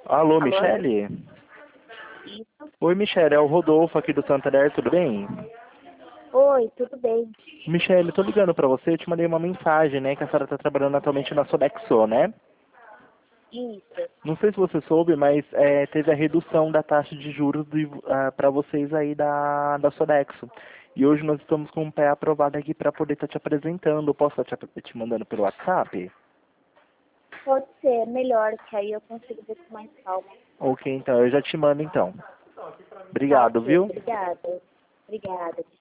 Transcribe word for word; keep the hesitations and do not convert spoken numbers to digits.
Alô, Alô? Michele? Isso. Oi, Michele, é o Rodolfo aqui do Santander, tudo bem? Oi, tudo bem? Michele, tô ligando pra você, eu te mandei uma mensagem, né, que a senhora tá trabalhando atualmente na Sodexo, né? Isso. Não sei se você soube, mas é, teve a redução da taxa de juros de, ah, pra vocês aí da, da Sodexo. E hoje nós estamos com um pé aprovado aqui pra poder estar te apresentando. Posso estar te, te mandando pelo WhatsApp? Pode ser melhor, que aí eu consigo ver com mais calma. Ok, então, eu já te mando então. Tá Obrigado, ok, viu? obrigada. Obrigada.